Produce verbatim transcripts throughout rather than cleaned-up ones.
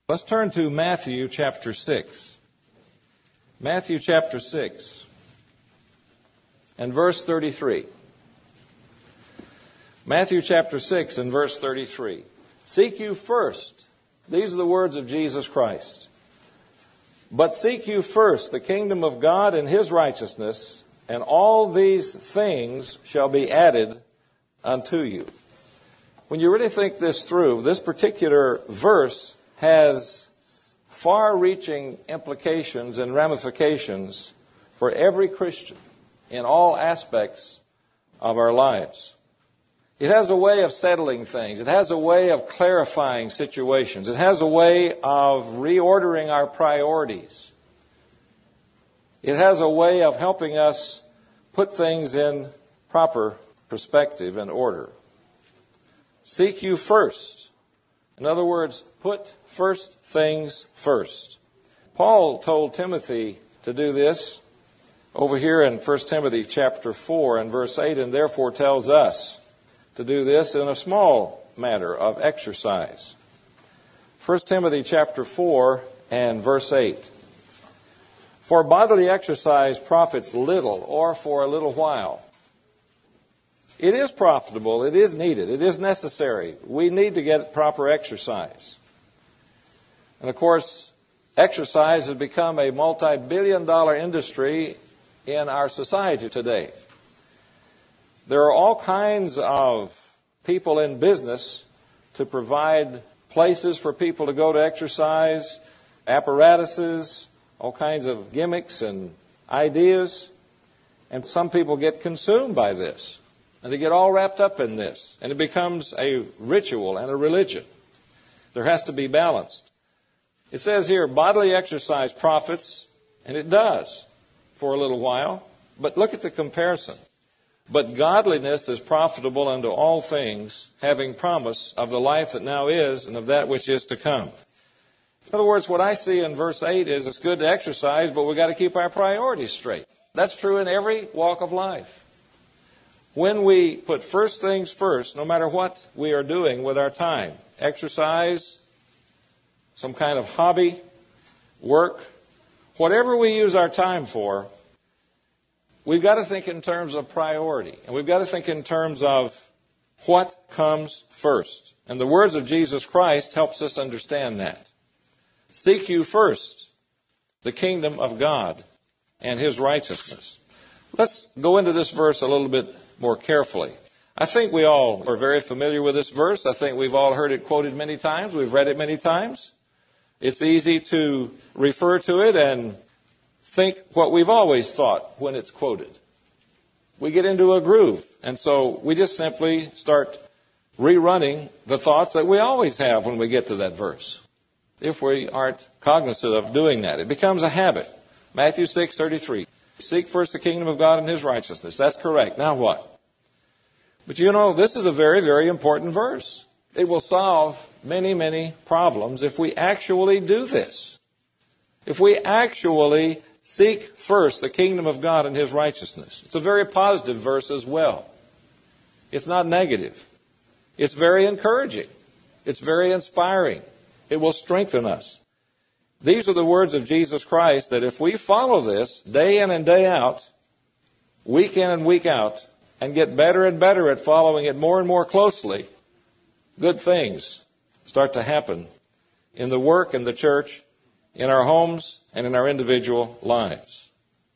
Let's turn to Matthew chapter six. Matthew chapter six and verse thirty-three. Matthew chapter six and verse thirty-three. Seek you first. These are the words of Jesus Christ. But seek you first the kingdom of God and His righteousness, and all these things shall be added unto you. When you really think this through, this particular verse has far-reaching implications and ramifications for every Christian in all aspects of our lives. It has a way of settling things. It has a way of clarifying situations. It has a way of reordering our priorities. It has a way of helping us put things in proper perspective and order. Seek you first. In other words, put first things first. Paul told Timothy to do this over here in First Timothy chapter four and verse eight, and therefore tells us to do this in a small matter of exercise. First Timothy chapter four and verse eight. For bodily exercise profits little, or for a little while. It is profitable, it is needed, it is necessary. We need to get proper exercise. And of course, exercise has become a multi-billion dollar industry in our society today. There are all kinds of people in business to provide places for people to go to exercise, apparatuses, all kinds of gimmicks and ideas. And some people get consumed by this. And they get all wrapped up in this. And it becomes a ritual and a religion. There has to be balance. It says here, bodily exercise profits, and it does for a little while. But look at the comparison. But godliness is profitable unto all things, having promise of the life that now is and of that which is to come. In other words, what I see in verse eight is it's good to exercise, but we've got to keep our priorities straight. That's true in every walk of life. When we put first things first, no matter what we are doing with our time, exercise, some kind of hobby, work, whatever we use our time for, we've got to think in terms of priority. And we've got to think in terms of what comes first. And the words of Jesus Christ helps us understand that. Seek you first the kingdom of God and His righteousness. Let's go into this verse a little bit more carefully. I think we all are very familiar with this verse. I think we've all heard it quoted many times. We've read it many times. It's easy to refer to it and think what we've always thought when it's quoted. We get into a groove, and so we just simply start rerunning the thoughts that we always have when we get to that verse. If we aren't cognizant of doing that, it becomes a habit. Matthew six thirty-three. Seek first the kingdom of God and His righteousness. That's correct. Now what? But you know, this is a very, very important verse. It will solve many, many problems if we actually do this. If we actually seek first the kingdom of God and His righteousness. It's a very positive verse as well. It's not negative. It's very encouraging. It's very inspiring. It will strengthen us. These are the words of Jesus Christ that if we follow this day in and day out, week in and week out, and get better and better at following it more and more closely, good things start to happen in the work, in the church, in our homes, and in our individual lives.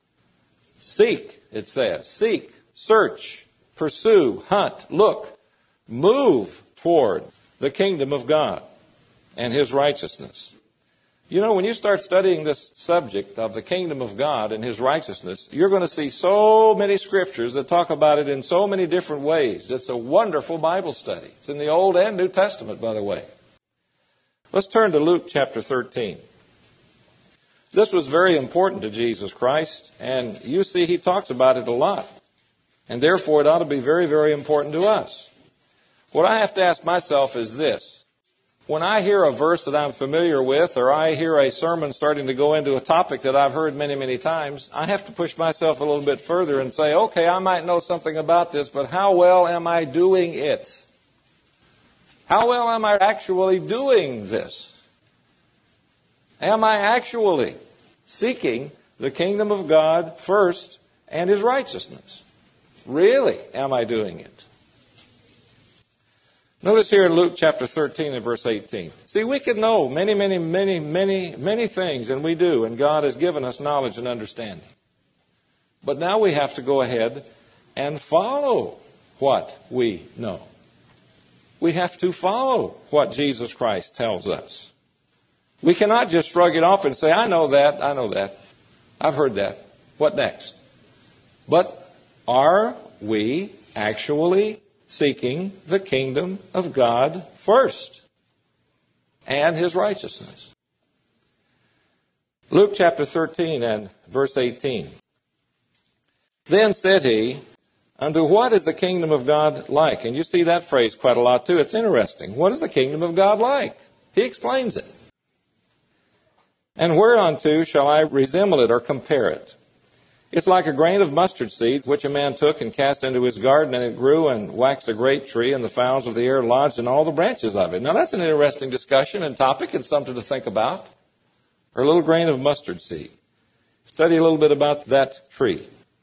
Seek, it says. Seek, search, pursue, hunt, look, move toward the kingdom of God and His righteousness. You know, when you start studying this subject of the kingdom of God and His righteousness, you're going to see so many scriptures that talk about it in so many different ways. It's a wonderful Bible study. It's in the Old and New Testament, by the way. Let's turn to Luke chapter thirteen. This was very important to Jesus Christ, and you see He talks about it a lot. And therefore, it ought to be very, very important to us. What I have to ask myself is this. When I hear a verse that I'm familiar with, or I hear a sermon starting to go into a topic that I've heard many, many times, I have to push myself a little bit further and say, okay, I might know something about this, but how well am I doing it? How well am I actually doing this? Am I actually seeking the kingdom of God first and His righteousness? Really, am I doing it? Notice here in Luke chapter thirteen and verse eighteen. See, we can know many, many, many, many, many things, and we do, and God has given us knowledge and understanding. But now we have to go ahead and follow what we know. We have to follow what Jesus Christ tells us. We cannot just shrug it off and say, I know that, I know that. I've heard that. What next? But are we actually seeking the kingdom of God first and His righteousness? Luke chapter thirteen and verse eighteen. Then said he, unto what is the kingdom of God like? And you see that phrase quite a lot too. It's interesting. What is the kingdom of God like? He explains it. And whereunto shall I resemble it or compare it? It's like a grain of mustard seed, which a man took and cast into his garden, and it grew and waxed a great tree, and the fowls of the air lodged in all the branches of it. Now that's an interesting discussion and topic and something to think about. Or a little grain of mustard seed. Study a little bit about that tree.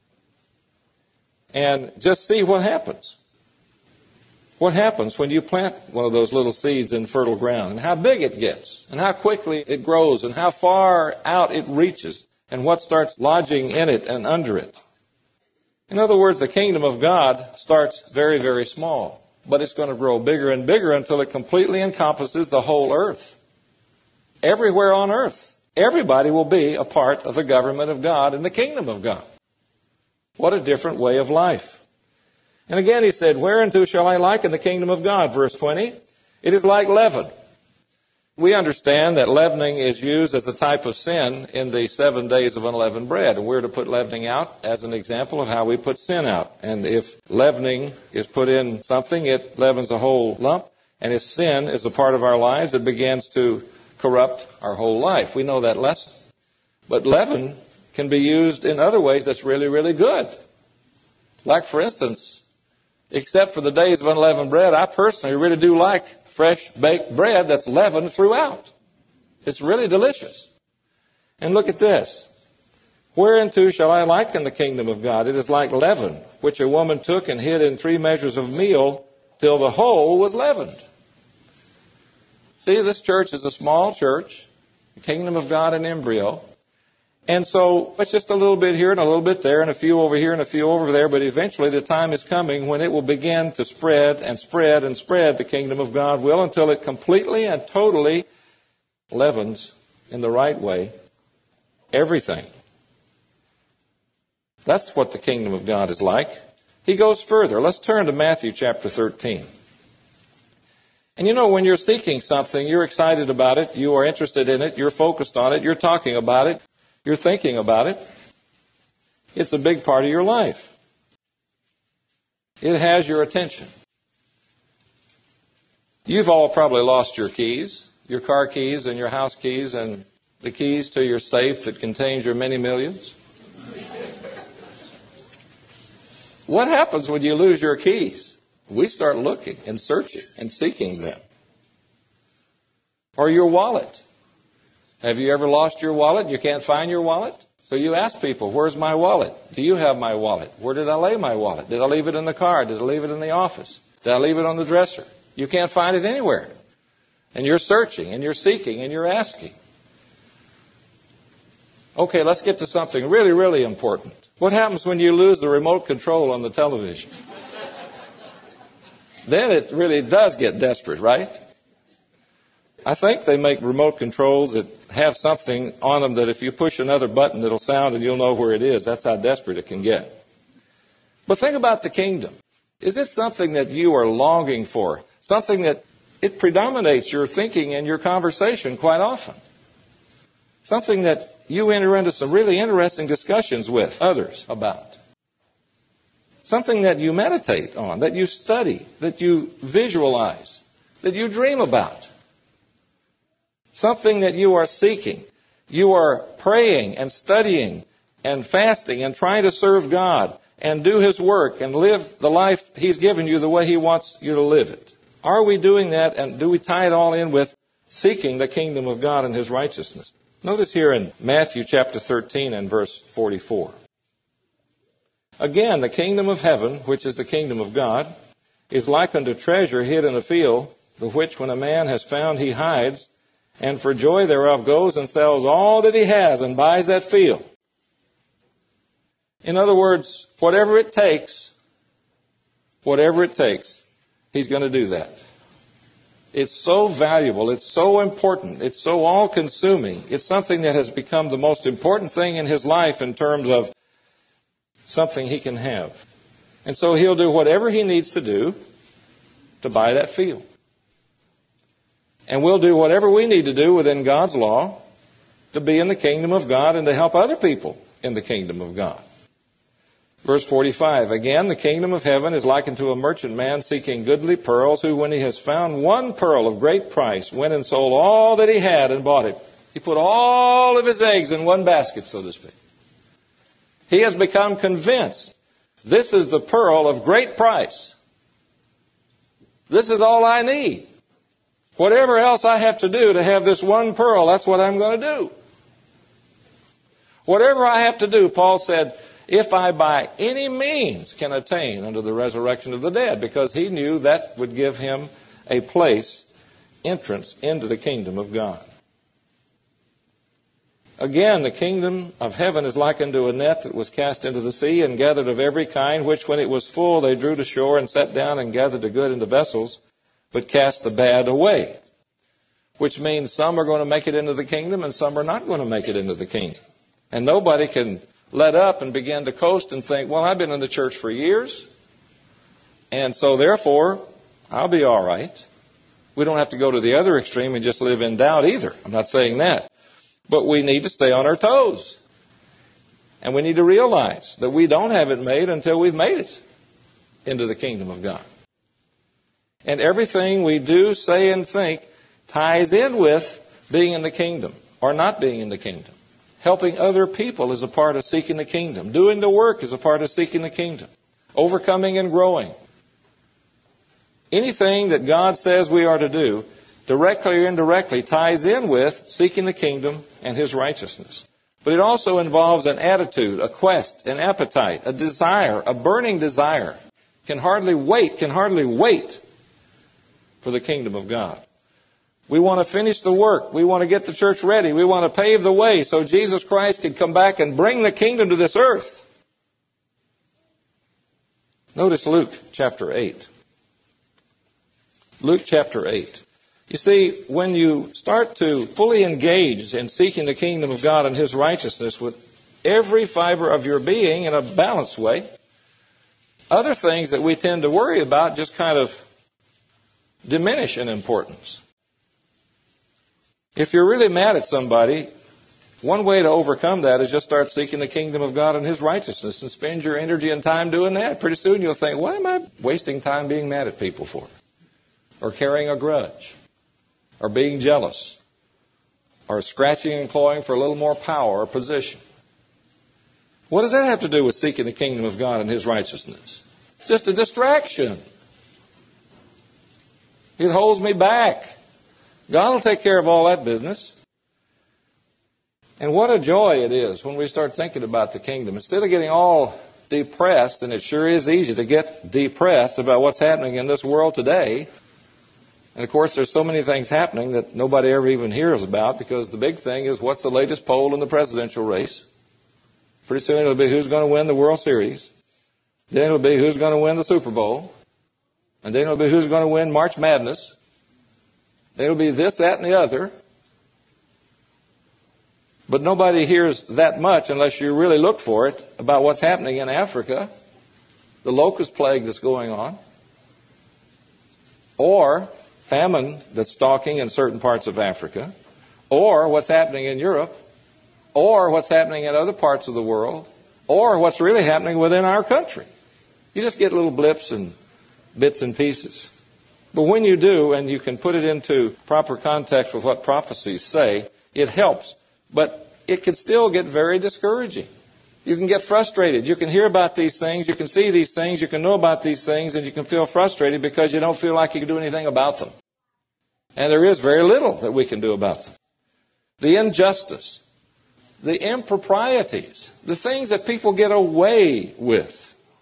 And just see what happens. What happens when you plant one of those little seeds in fertile ground, and how big it gets, and how quickly it grows, and how far out it reaches, and what starts lodging in it and under it. In other words, the kingdom of God starts very, very small, but it's going to grow bigger and bigger until it completely encompasses the whole earth. Everywhere on earth, everybody will be a part of the government of God and the kingdom of God. What a different way of life. And again he said, whereunto shall I liken the kingdom of God? Verse twenty. It is like leaven. We understand that leavening is used as a type of sin in the seven days of unleavened bread. And we're to put leavening out as an example of how we put sin out. And if leavening is put in something, it leavens a whole lump. And if sin is a part of our lives, it begins to corrupt our whole life. We know that lesson. But leaven can be used in other ways that's really, really good. Like, for instance, except for the days of unleavened bread, I personally really do like fresh baked bread that's leavened throughout. It's really delicious. And look at this. Whereunto shall I liken the kingdom of God? It is like leaven, which a woman took and hid in three measures of meal till the whole was leavened. See, this church is a small church, the kingdom of God in embryo. And so it's just a little bit here and a little bit there and a few over here and a few over there. But eventually the time is coming when it will begin to spread and spread and spread. The kingdom of God will, until it completely and totally leavens in the right way everything. That's what the kingdom of God is like. He goes further. Let's turn to Matthew chapter thirteen. And you know, when you're seeking something, you're excited about it, you are interested in it, you're focused on it, you're talking about it, you're thinking about it. It's a big part of your life. It has your attention. You've all probably lost your keys, your car keys and your house keys and the keys to your safe that contains your many millions. What happens when you lose your keys? We start looking and searching and seeking them. Or your wallet. Have you ever lost your wallet and you can't find your wallet? So you ask people, where's my wallet? Do you have my wallet? Where did I lay my wallet? Did I leave it in the car? Did I leave it in the office? Did I leave it on the dresser? You can't find it anywhere. And you're searching and you're seeking and you're asking. Okay, let's get to something really, really important. What happens when you lose the remote control on the television? Then it really does get desperate, right? I think they make remote controls that have something on them that if you push another button, it'll sound and you'll know where it is. That's how desperate it can get. But think about the kingdom. Is it something that you are longing for? Something that it predominates your thinking and your conversation quite often? Something that you enter into some really interesting discussions with others about? Something that you meditate on, that you study, that you visualize, that you dream about. Something that you are seeking. You are praying and studying and fasting and trying to serve God and do His work and live the life He's given you the way He wants you to live it. Are we doing that, and do we tie it all in with seeking the kingdom of God and His righteousness? Notice here in Matthew chapter thirteen and verse forty-four. Again, the kingdom of heaven, which is the kingdom of God, is like unto treasure hid in a field, the which when a man has found he hides, and for joy thereof goes and sells all that he has and buys that field. In other words, whatever it takes, whatever it takes, he's going to do that. It's so valuable, it's so important, it's so all-consuming. It's something that has become the most important thing in his life in terms of something he can have. And so he'll do whatever he needs to do to buy that field. And we'll do whatever we need to do within God's law to be in the kingdom of God and to help other people in the kingdom of God. Verse forty-five, again, the kingdom of heaven is likened to a merchant man seeking goodly pearls, who, when he has found one pearl of great price, went and sold all that he had and bought it. He put all of his eggs in one basket, so to speak. He has become convinced this is the pearl of great price. This is all I need. Whatever else I have to do to have this one pearl, that's what I'm going to do. Whatever I have to do, Paul said, if I by any means can attain unto the resurrection of the dead, because he knew that would give him a place, entrance into the kingdom of God. Again, the kingdom of heaven is likened to a net that was cast into the sea and gathered of every kind, which when it was full they drew to shore and sat down and gathered the good into vessels, but cast the bad away. Which means some are going to make it into the kingdom and some are not going to make it into the kingdom. And nobody can let up and begin to coast and think, well, I've been in the church for years, and so therefore I'll be all right. We don't have to go to the other extreme and just live in doubt either. I'm not saying that. But we need to stay on our toes. And we need to realize that we don't have it made until we've made it into the kingdom of God. And everything we do, say, and think ties in with being in the kingdom or not being in the kingdom. Helping other people is a part of seeking the kingdom. Doing the work is a part of seeking the kingdom. Overcoming and growing. Anything that God says we are to do, directly or indirectly, ties in with seeking the kingdom and his righteousness. But it also involves an attitude, a quest, an appetite, a desire, a burning desire. Can hardly wait, can hardly wait for the kingdom of God. We want to finish the work. We want to get the church ready. We want to pave the way so Jesus Christ can come back and bring the kingdom to this earth. Notice Luke chapter eight. Luke chapter eight. You see, when you start to fully engage in seeking the kingdom of God and his righteousness with every fiber of your being in a balanced way, other things that we tend to worry about just kind of diminish in importance. If you're really mad at somebody, one way to overcome that is just start seeking the kingdom of God and his righteousness and spend your energy and time doing that. Pretty soon you'll think, why am I wasting time being mad at people for? Or carrying a grudge? Or being jealous? Or scratching and clawing for a little more power or position? What does that have to do with seeking the kingdom of God and his righteousness? It's just a distraction. It holds me back. God will take care of all that business. And what a joy it is when we start thinking about the kingdom. Instead of getting all depressed, and it sure is easy to get depressed about what's happening in this world today. And of course, there's so many things happening that nobody ever even hears about, because the big thing is what's the latest poll in the presidential race. Pretty soon it'll be who's going to win the World Series. Then it'll be who's going to win the Super Bowl. And then it'll be who's going to win March Madness. Then it'll be this, that, and the other. But nobody hears that much unless you really look for it about what's happening in Africa, the locust plague that's going on, or famine that's stalking in certain parts of Africa, or what's happening in Europe, or what's happening in other parts of the world, or what's really happening within our country. You just get little blips and bits and pieces. But when you do, and you can put it into proper context with what prophecies say, it helps. But it can still get very discouraging. You can get frustrated. You can hear about these things. You can see these things. You can know about these things. And you can feel frustrated because you don't feel like you can do anything about them. And there is very little that we can do about them. the injustice, the improprieties, the things that people get away with.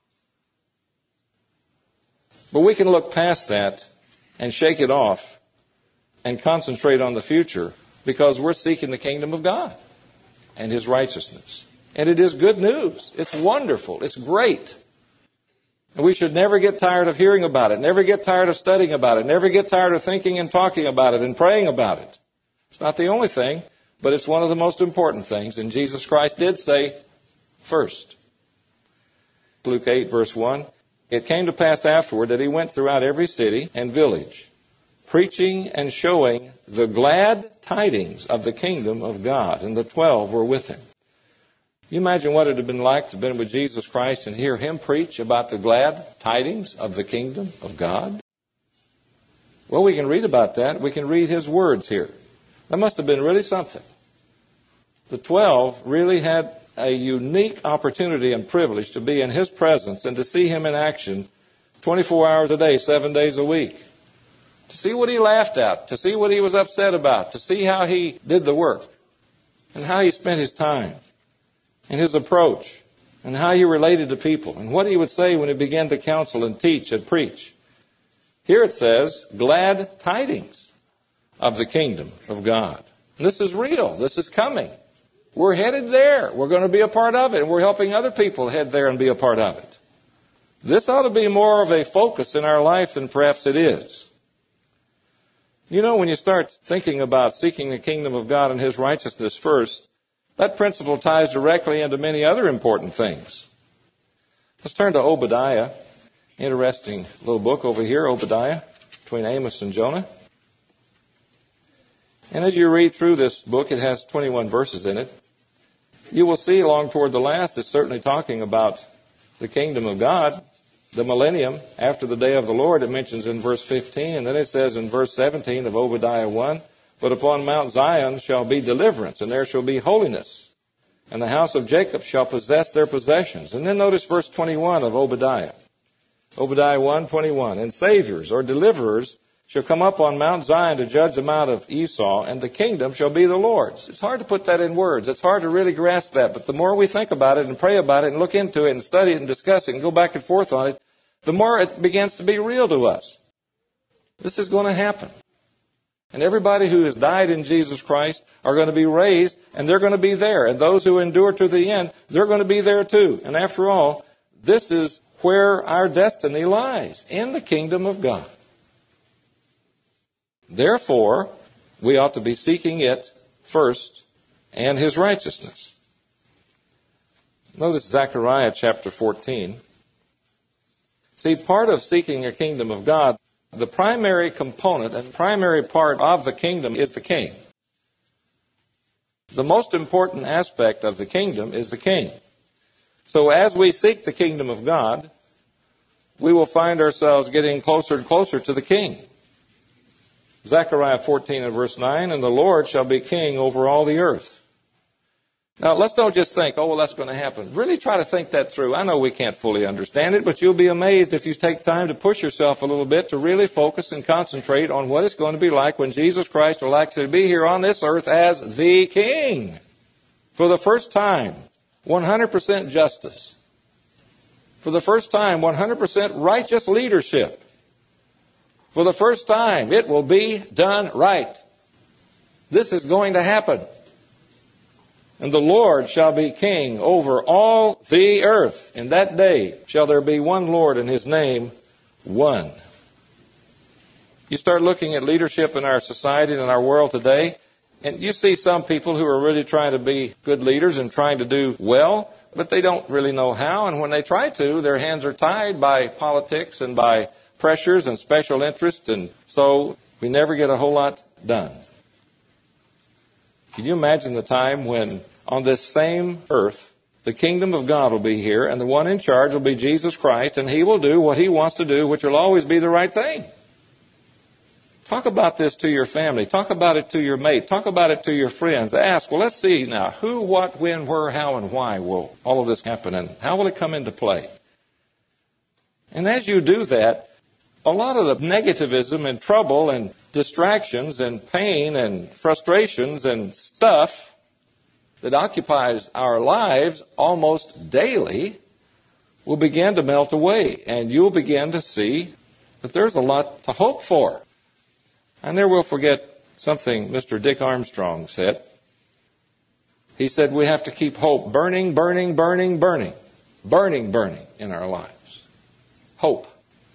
But we can look past that and shake it off and concentrate on the future because we're seeking the kingdom of God and His righteousness. And it is good news. It's wonderful. It's great. And we should never get tired of hearing about it, never get tired of studying about it, never get tired of thinking and talking about it and praying about it. It's not the only thing, but it's one of the most important things. And Jesus Christ did say, first. Luke eight, verse one, it came to pass afterward that He went throughout every city and village, preaching and showing the glad tidings of the kingdom of God. And the twelve were with Him. You imagine what it would have been like to have been with Jesus Christ and hear Him preach about the glad tidings of the kingdom of God? Well, we can read about that. We can read His words here. That must have been really something. The twelve really had a unique opportunity and privilege to be in His presence and to see Him in action twenty-four hours a day, seven days a week. To see what He laughed at, to see what He was upset about, to see how He did the work and how He spent His time and His approach and how He related to people and what He would say when He began to counsel and teach and preach. Here it says, glad tidings of the kingdom of God. And this is real. This is coming. We're headed there. We're going to be a part of it. And we're helping other people head there and be a part of it. This ought to be more of a focus in our life than perhaps it is. You know, when you start thinking about seeking the kingdom of God and His righteousness first, that principle ties directly into many other important things. Let's turn to Obadiah. Interesting little book over here, Obadiah, between Amos and Jonah. And as you read through this book, it has twenty-one verses in it. You will see along toward the last, it's certainly talking about the kingdom of God, the millennium, after the day of the Lord, it mentions in verse fifteen. And then it says in verse seventeen of Obadiah one, but upon Mount Zion shall be deliverance, and there shall be holiness. And the house of Jacob shall possess their possessions. And then notice verse twenty-one of Obadiah. Obadiah one twenty-one. And saviors or deliverers shall come up on Mount Zion to judge the Mount of Esau, and the kingdom shall be the Lord's. It's hard to put that in words. It's hard to really grasp that. But the more we think about it and pray about it and look into it and study it and discuss it and go back and forth on it, the more it begins to be real to us. This is going to happen. And everybody who has died in Jesus Christ are going to be raised, and they're going to be there. And those who endure to the end, they're going to be there too. And after all, this is where our destiny lies, in the kingdom of God. Therefore, we ought to be seeking it first and His righteousness. Notice Zechariah chapter fourteen. See, part of seeking a kingdom of God, the primary component and primary part of the kingdom is the king. The most important aspect of the kingdom is the king. So as we seek the kingdom of God, we will find ourselves getting closer and closer to the king. Zechariah fourteen and verse nine, and the Lord shall be king over all the earth. Now, let's don't just think, oh, well, that's going to happen. Really try to think that through. I know we can't fully understand it, but you'll be amazed if you take time to push yourself a little bit to really focus and concentrate on what it's going to be like when Jesus Christ will actually be here on this earth as the king. For the first time, one hundred percent justice. For the first time, one hundred percent righteous leadership. For the first time, it will be done right. This is going to happen. And the Lord shall be king over all the earth. In that day shall there be one Lord, and His name one. You start looking at leadership in our society and in our world today, and you see some people who are really trying to be good leaders and trying to do well, but they don't really know how. And when they try to, their hands are tied by politics and by pressures and special interests, and so we never get a whole lot done. Can you imagine the time when on this same earth the kingdom of God will be here, and the one in charge will be Jesus Christ, and He will do what He wants to do, which will always be the right thing? Talk about this to your family. Talk about it to your mate. Talk about it to your friends. Ask, well, let's see now, who, what, when, where, how, and why will all of this happen, and how will it come into play? And as you do that, a lot of the negativism and trouble and distractions and pain and frustrations and stuff that occupies our lives almost daily will begin to melt away, and you'll begin to see that there's a lot to hope for. I never will forget something Mister Dick Armstrong said. He said we have to keep hope burning, burning, burning, burning, burning, burning in our lives. Hope.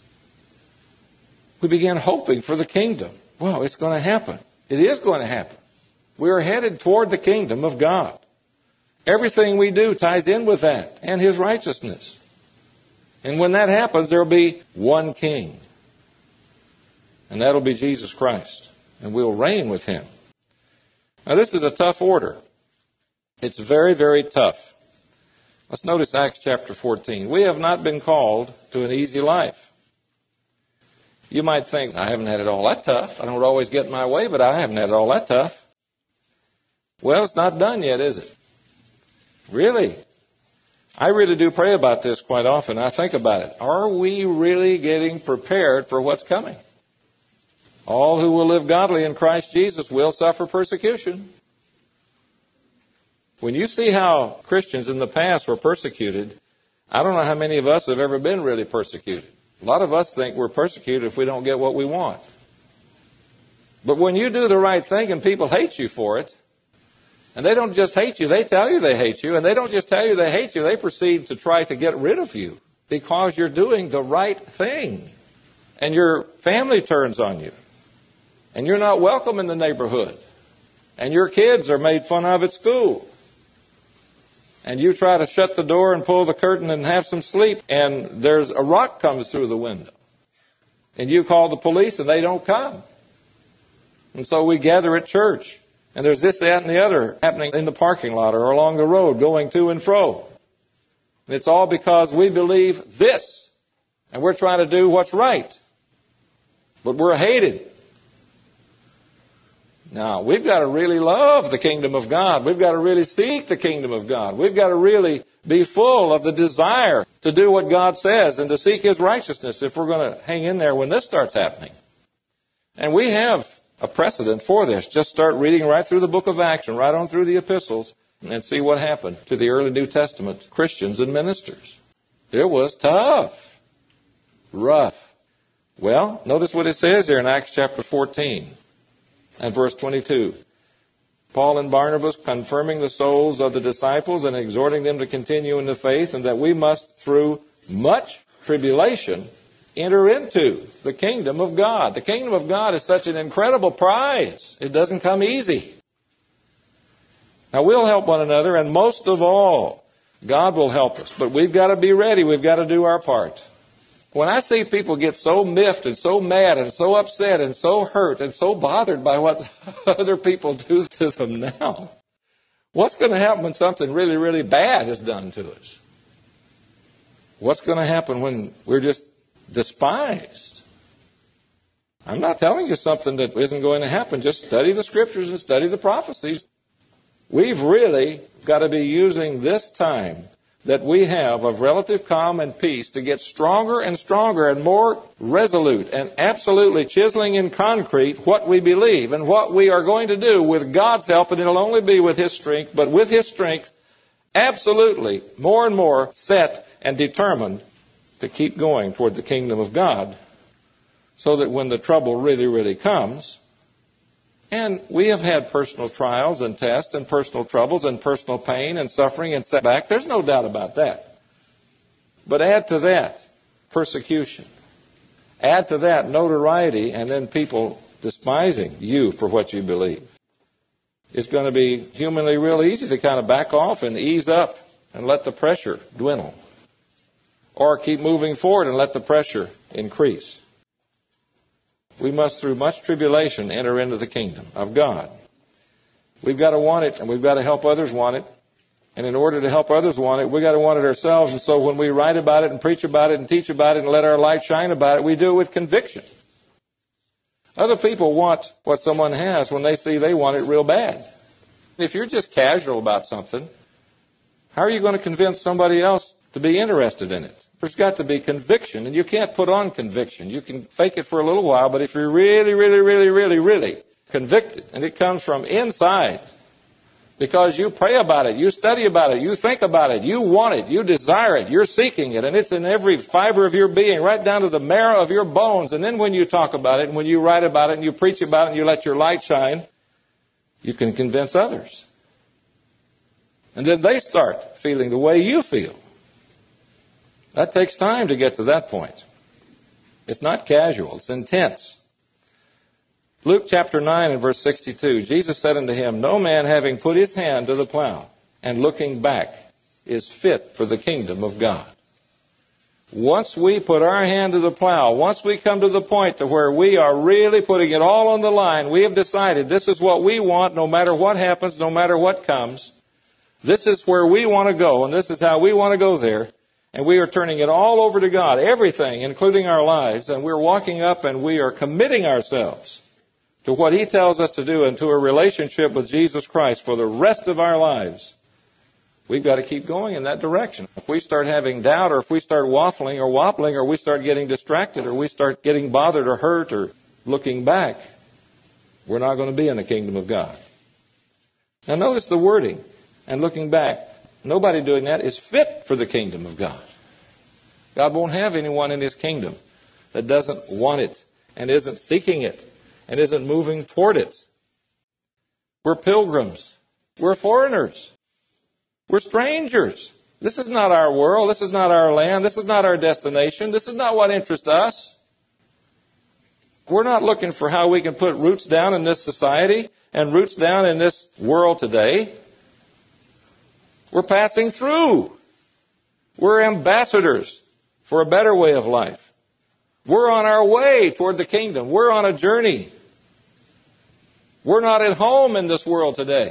We begin hoping for the kingdom. Well, it's going to happen. It is going to happen. We are headed toward the kingdom of God. Everything we do ties in with that and His righteousness. And when that happens, there will be one king. And that'll be Jesus Christ. And we'll reign with Him. Now, this is a tough order. It's very, very tough. Let's notice Acts chapter fourteen. We have not been called to an easy life. You might think, I haven't had it all that tough. I don't always get my way, but I haven't had it all that tough. Well, it's not done yet, is it? Really? I really do pray about this quite often. I think about it. Are we really getting prepared for what's coming? All who will live godly in Christ Jesus will suffer persecution. When you see how Christians in the past were persecuted, I don't know how many of us have ever been really persecuted. A lot of us think we're persecuted if we don't get what we want. But when you do the right thing and people hate you for it, and they don't just hate you, they tell you they hate you, and they don't just tell you they hate you, they proceed to try to get rid of you because you're doing the right thing. And your family turns on you. And you're not welcome in the neighborhood. And your kids are made fun of at school. And you try to shut the door and pull the curtain and have some sleep, and there's a rock comes through the window. And you call the police, and they don't come. And so we gather at church, and there's this, that, and the other happening in the parking lot or along the road, going to and fro. And it's all because we believe this, and we're trying to do what's right. But we're hated. Now, we've got to really love the kingdom of God. We've got to really seek the kingdom of God. We've got to really be full of the desire to do what God says and to seek His righteousness if we're going to hang in there when this starts happening. And we have a precedent for this. Just start reading right through the book of Acts and right on through the epistles and see what happened to the early New Testament Christians and ministers. It was tough. Rough. Well, notice what it says here in Acts chapter fourteen. And verse twenty-two, Paul and Barnabas confirming the souls of the disciples and exhorting them to continue in the faith, and that we must, through much tribulation, enter into the kingdom of God. The kingdom of God is such an incredible prize. It doesn't come easy. Now, we'll help one another, and most of all, God will help us. But we've got to be ready. We've got to do our part. When I see people get so miffed and so mad and so upset and so hurt and so bothered by what other people do to them now, what's going to happen when something really, really bad is done to us? What's going to happen when we're just despised? I'm not telling you something that isn't going to happen. Just study the scriptures and study the prophecies. We've really got to be using this time that we have of relative calm and peace to get stronger and stronger and more resolute and absolutely chiseling in concrete what we believe and what we are going to do with God's help, and it'll only be with His strength, but with His strength, absolutely more and more set and determined to keep going toward the kingdom of God, so that when the trouble really, really comes, and we have had personal trials and tests and personal troubles and personal pain and suffering and setback. There's no doubt about that. But add to that persecution. Add to that notoriety, and then people despising you for what you believe. It's going to be humanly real easy to kind of back off and ease up and let the pressure dwindle. Or keep moving forward and let the pressure increase. We must, through much tribulation, enter into the kingdom of God. We've got to want it, and we've got to help others want it. And in order to help others want it, we've got to want it ourselves. And so when we write about it and preach about it and teach about it and let our light shine about it, we do it with conviction. Other people want what someone has when they see they want it real bad. If you're just casual about something, how are you going to convince somebody else to be interested in it? There's got to be conviction, and you can't put on conviction. You can fake it for a little while, but if you're really, really, really, really, really convicted, and it comes from inside, because you pray about it, you study about it, you think about it, you want it, you desire it, you're seeking it, and it's in every fiber of your being, right down to the marrow of your bones. And then when you talk about it, and when you write about it, and you preach about it, and you let your light shine, you can convince others. And then they start feeling the way you feel. That takes time to get to that point. It's not casual, it's intense. Luke chapter nine and verse sixty-two, Jesus said unto him, No man having put his hand to the plow and looking back is fit for the kingdom of God. Once we put our hand to the plow, once we come to the point to where we are really putting it all on the line, we have decided this is what we want no matter what happens, no matter what comes. This is where we want to go, and this is how we want to go there. And we are turning it all over to God, everything, including our lives, and we're walking up and we are committing ourselves to what He tells us to do and to a relationship with Jesus Christ for the rest of our lives. We've got to keep going in that direction. If we start having doubt, or if we start waffling or wobbling, or we start getting distracted, or we start getting bothered or hurt or looking back, we're not going to be in the kingdom of God. Now notice the wording, and looking back. Nobody doing that is fit for the kingdom of God. God won't have anyone in His kingdom that doesn't want it and isn't seeking it and isn't moving toward it. We're pilgrims. We're foreigners. We're strangers. This is not our world. This is not our land. This is not our destination. This is not what interests us. We're not looking for how we can put roots down in this society and roots down in this world today. We're passing through. We're ambassadors for a better way of life. We're on our way toward the kingdom. We're on a journey. We're not at home in this world today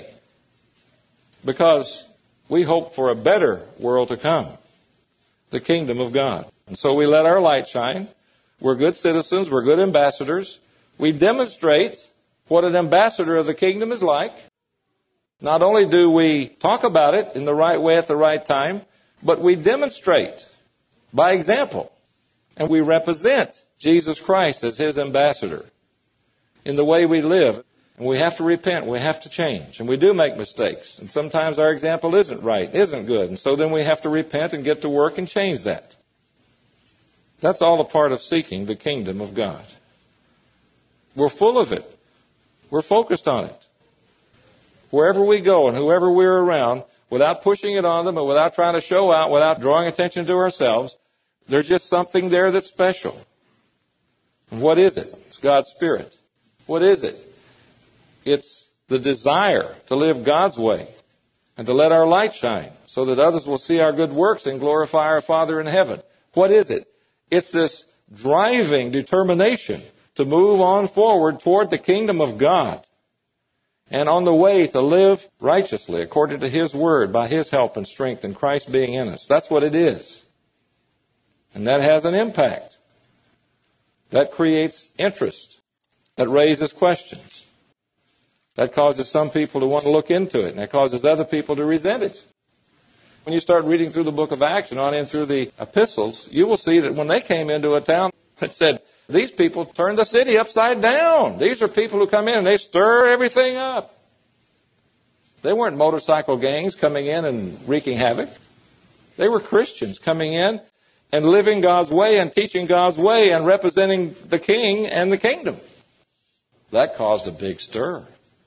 because we hope for a better world to come, the kingdom of God. And so we let our light shine. We're good citizens. We're good ambassadors. We demonstrate what an ambassador of the kingdom is like. Not only do we talk about it in the right way at the right time, but we demonstrate by example. And we represent Jesus Christ as His ambassador in the way we live. And we have to repent. We have to change. And we do make mistakes. And sometimes our example isn't right, isn't good. And so then we have to repent and get to work and change that. That's all a part of seeking the kingdom of God. We're full of it. We're focused on it. Wherever we go and whoever we're around, without pushing it on them and without trying to show out, without drawing attention to ourselves, there's just something there that's special. And what is it? It's God's Spirit. What is it? It's the desire to live God's way and to let our light shine so that others will see our good works and glorify our Father in heaven. What is it? It's this driving determination to move on forward toward the kingdom of God. And on the way to live righteously according to His word by His help and strength and Christ being in us. That's what it is. And that has an impact. That creates interest. That raises questions. That causes some people to want to look into it. And that causes other people to resent it. When you start reading through the book of Acts and on in through the epistles, you will see that when they came into a town, it said, these people turned the city upside down. These are people who come in and they stir everything up. They weren't motorcycle gangs coming in and wreaking havoc. They were Christians coming in and living God's way and teaching God's way and representing the King and the kingdom. That caused a big stir.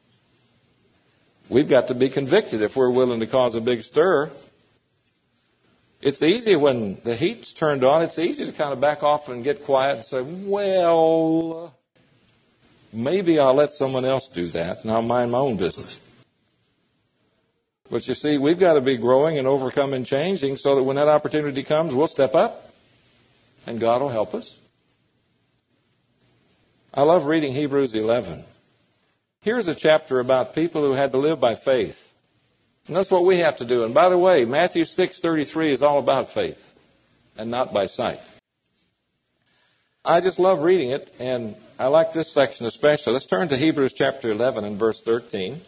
We've got to be convicted if we're willing to cause a big stir. It's easy when the heat's turned on, it's easy to kind of back off and get quiet and say, well, maybe I'll let someone else do that and I'll mind my own business. But you see, we've got to be growing and overcoming, changing so that when that opportunity comes, we'll step up and God will help us. I love reading Hebrews eleven. Here's a chapter about people who had to live by faith. And that's what we have to do. And by the way, Matthew six thirty-three is all about faith and not by sight. I just love reading it, and I like this section especially. Let's turn to Hebrews chapter eleven and verse thirteen.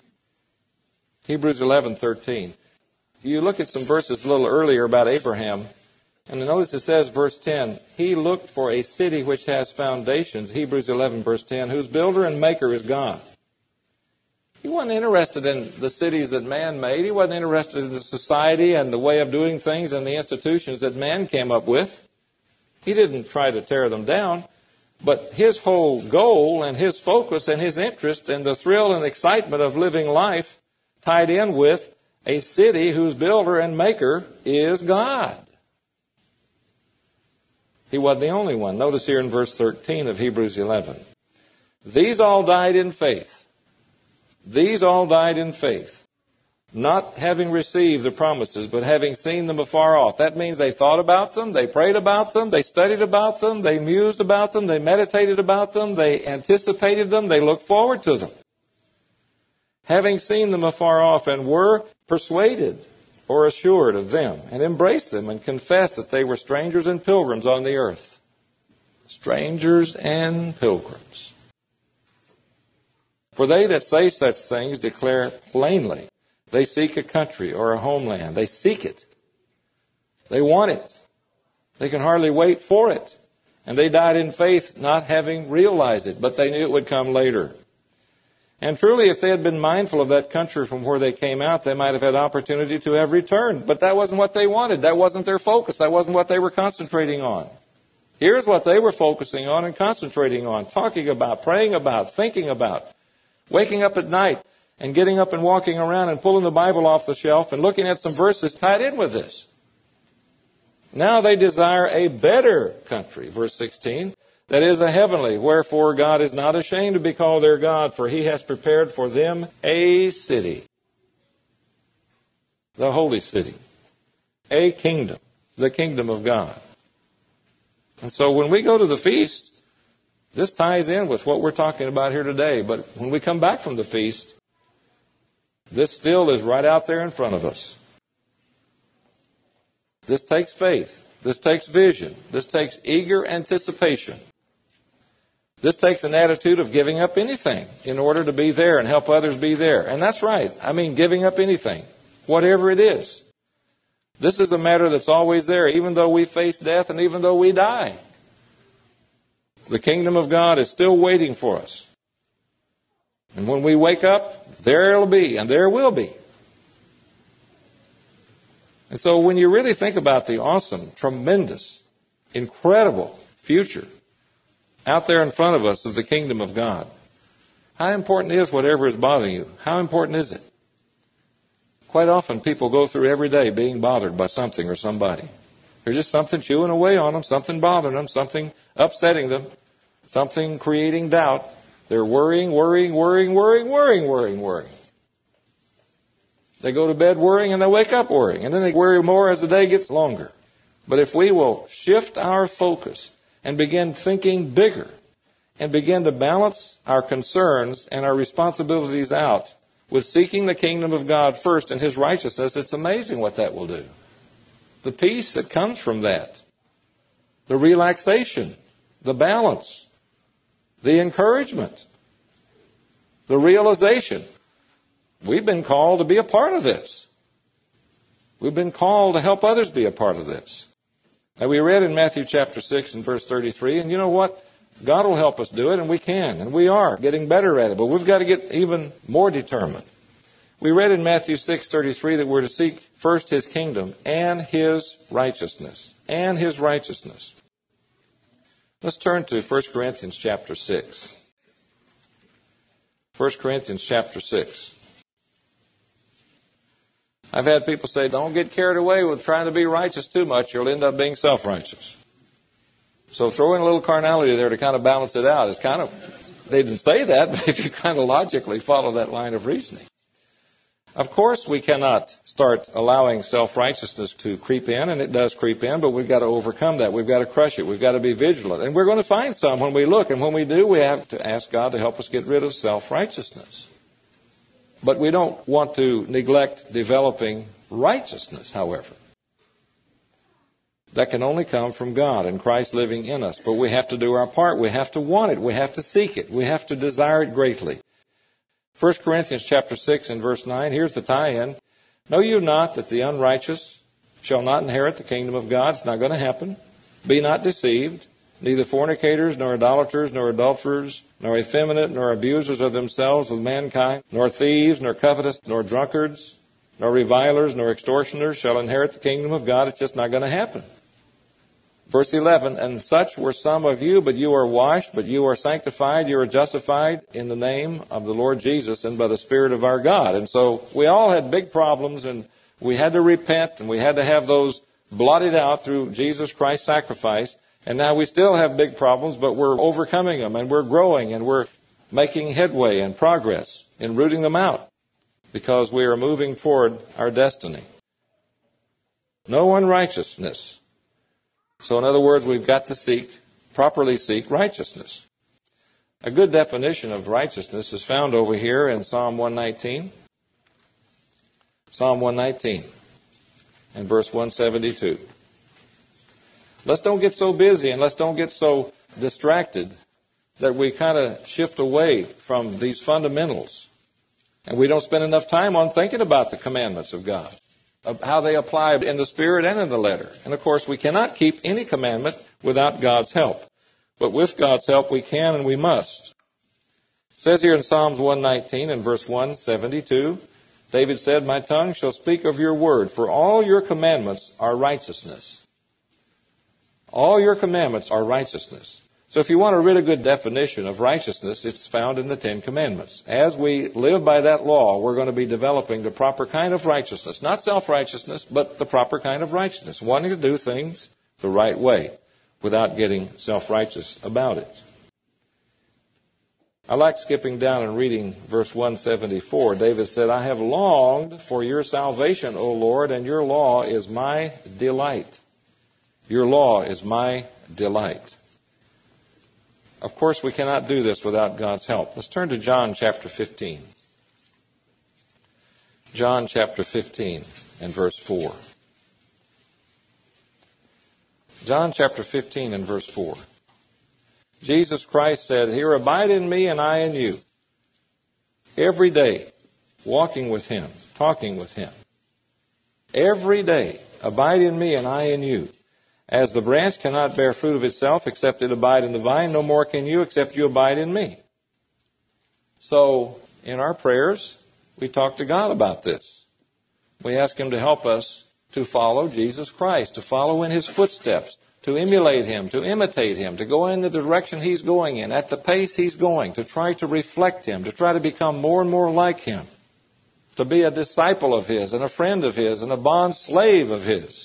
Hebrews eleven thirteen. You look at some verses a little earlier about Abraham. And notice it says, verse ten, he looked for a city which has foundations, Hebrews eleven, verse ten, whose builder and maker is God. He wasn't interested in the cities that man made. He wasn't interested in the society and the way of doing things and the institutions that man came up with. He didn't try to tear them down. But his whole goal and his focus and his interest and the thrill and excitement of living life tied in with a city whose builder and maker is God. He wasn't the only one. Notice here in verse thirteen of Hebrews eleven. These all died in faith. These all died in faith, not having received the promises, but having seen them afar off. That means they thought about them, they prayed about them, they studied about them, they mused about them, they meditated about them, they anticipated them, they looked forward to them. Having seen them afar off, and were persuaded or assured of them, and embraced them, and confessed that they were strangers and pilgrims on the earth. Strangers and pilgrims. For they that say such things declare plainly, they seek a country or a homeland. They seek it. They want it. They can hardly wait for it. And they died in faith, not having realized it, but they knew it would come later. And truly, if they had been mindful of that country from where they came out, they might have had opportunity to have returned. But that wasn't what they wanted. That wasn't their focus. That wasn't what they were concentrating on. Here's what they were focusing on and concentrating on, talking about, praying about, thinking about. Waking up at night and getting up and walking around and pulling the Bible off the shelf and looking at some verses tied in with this. Now they desire a better country, verse sixteen, that is a heavenly. Wherefore God is not ashamed to be called their God, for he has prepared for them a city, the holy city, a kingdom, the kingdom of God. And so when we go to the feast, this ties in with what we're talking about here today. But when we come back from the feast, this still is right out there in front of us. This takes faith. This takes vision. This takes eager anticipation. This takes an attitude of giving up anything in order to be there and help others be there. And that's right. I mean, giving up anything, whatever it is. This is a matter that's always there, even though we face death and even though we die. The kingdom of God is still waiting for us. And when we wake up, there it'll be, and there will be. And so when you really think about the awesome, tremendous, incredible future out there in front of us of the kingdom of God, how important is whatever is bothering you? How important is it? Quite often people go through every day being bothered by something or somebody. There's just something chewing away on them, something bothering them, something upsetting them, something creating doubt. They're worrying, worrying, worrying, worrying, worrying, worrying, worrying. They go to bed worrying and they wake up worrying. And then they worry more as the day gets longer. But if we will shift our focus and begin thinking bigger and begin to balance our concerns and our responsibilities out with seeking the kingdom of God first and his righteousness, it's amazing what that will do. The peace that comes from that, the relaxation, the balance, the encouragement, the realization. We've been called to be a part of this. We've been called to help others be a part of this. Now we read in Matthew chapter six and verse thirty-three, and you know what? God will help us do it, and we can, and we are getting better at it, but we've got to get even more determined. We read in Matthew six thirty-three that we're to seek first his kingdom and his righteousness. And his righteousness. Let's turn to First Corinthians chapter six. First Corinthians chapter six. I've had people say, don't get carried away with trying to be righteous too much. You'll end up being self-righteous. So throw in a little carnality there to kind of balance it out. It's kind of, they didn't say that, but if you kind of logically follow that line of reasoning. Of course, we cannot start allowing self-righteousness to creep in, and it does creep in, but we've got to overcome that. We've got to crush it. We've got to be vigilant. And we're going to find some when we look, and when we do, we have to ask God to help us get rid of self-righteousness. But we don't want to neglect developing righteousness, however. That can only come from God and Christ living in us. But we have to do our part. We have to want it. We have to seek it. We have to desire it greatly. First Corinthians chapter six and verse nine, here's the tie-in. Know you not that the unrighteous shall not inherit the kingdom of God. It's not going to happen. Be not deceived. Neither fornicators, nor idolaters, nor adulterers, nor effeminate, nor abusers of themselves with mankind, nor thieves, nor covetous, nor drunkards, nor revilers, nor extortioners shall inherit the kingdom of God. It's just not going to happen. Verse eleven, and such were some of you, but you are washed, but you are sanctified, you are justified in the name of the Lord Jesus and by the Spirit of our God. And so we all had big problems, and we had to repent, and we had to have those blotted out through Jesus Christ's sacrifice. And now we still have big problems, but we're overcoming them, and we're growing, and we're making headway and progress in rooting them out because we are moving toward our destiny. No unrighteousness. So in other words, we've got to seek, properly seek righteousness. A good definition of righteousness is found over here in Psalm one nineteen. Psalm one nineteen and verse one seventy-two. Let's don't get so busy and let's don't get so distracted that we kind of shift away from these fundamentals. And we don't spend enough time on thinking about the commandments of God, of how they apply in the Spirit and in the letter. And of course, we cannot keep any commandment without God's help. But with God's help, we can and we must. It says here in Psalms one nineteen and verse one seventy-two, David said, my tongue shall speak of your word, for all your commandments are righteousness. All your commandments are righteousness. So if you want a really good definition of righteousness, it's found in the Ten Commandments. As we live by that law, we're going to be developing the proper kind of righteousness. Not self-righteousness, but the proper kind of righteousness. Wanting to do things the right way without getting self-righteous about it. I like skipping down and reading verse one seventy-four. David said, I have longed for your salvation, O Lord, and your law is my delight. Your law is my delight. Of course, we cannot do this without God's help. Let's turn to John chapter fifteen. John chapter fifteen and verse four. John chapter fifteen and verse four. Jesus Christ said, here, abide in me and I in you. Every day, walking with Him, talking with Him. Every day, abide in me and I in you. As the branch cannot bear fruit of itself except it abide in the vine, no more can you except you abide in me. So, in our prayers, we talk to God about this. We ask Him to help us to follow Jesus Christ, to follow in His footsteps, to emulate Him, to imitate Him, to go in the direction He's going in, at the pace He's going, to try to reflect Him, to try to become more and more like Him, to be a disciple of His and a friend of His and a bond slave of His.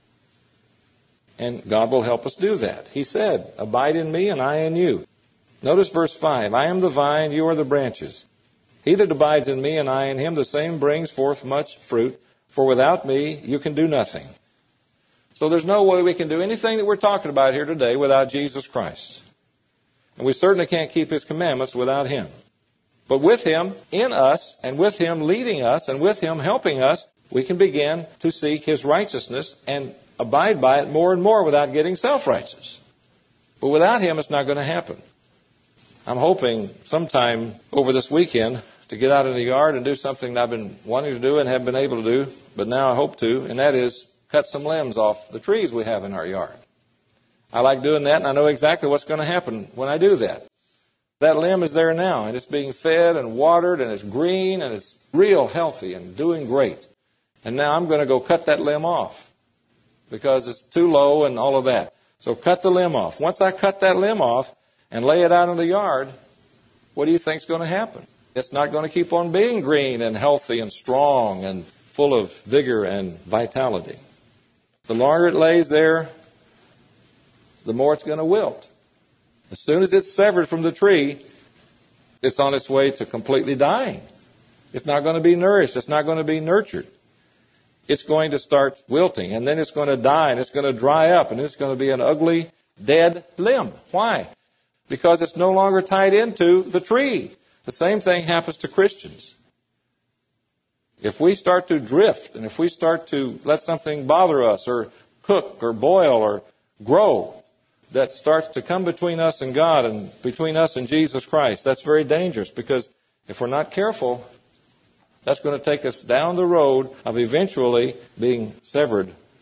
And God will help us do that. He said, abide in me and I in you. Notice verse five, I am the vine, you are the branches. He that abides in me and I in him, the same brings forth much fruit, for without me you can do nothing. So there's no way we can do anything that we're talking about here today without Jesus Christ. And we certainly can't keep His commandments without Him. But with Him in us, and with Him leading us, and with Him helping us, we can begin to seek His righteousness and abide by it more and more without getting self-righteous. But without Him, it's not going to happen. I'm hoping sometime over this weekend to get out in the yard and do something that I've been wanting to do and haven't been able to do, but now I hope to, and that is cut some limbs off the trees we have in our yard. I like doing that, and I know exactly what's going to happen when I do that. That limb is there now, and it's being fed and watered, and it's green, and it's real healthy and doing great. And now I'm going to go cut that limb off because it's too low and all of that. So cut the limb off. Once I cut that limb off and lay it out in the yard, what do you think is going to happen? It's not going to keep on being green and healthy and strong and full of vigor and vitality. The longer it lays there, the more it's going to wilt. As soon as it's severed from the tree, it's on its way to completely dying. It's not going to be nourished. It's not going to be nurtured. It's going to start wilting, and then it's going to die, and it's going to dry up, and it's going to be an ugly, dead limb. Why? Because it's no longer tied into the tree. The same thing happens to Christians. If we start to drift, and if we start to let something bother us, or cook, or boil, or grow, that starts to come between us and God, and between us and Jesus Christ, that's very dangerous, because if we're not careful, that's going to take us down the road of eventually being severed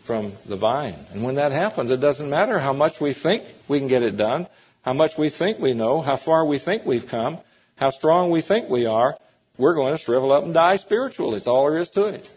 from the vine. And when that happens, it doesn't matter how much we think we can get it done, how much we think we know, how far we think we've come, how strong we think we are. We're going to shrivel up and die spiritually. It's all there is to it.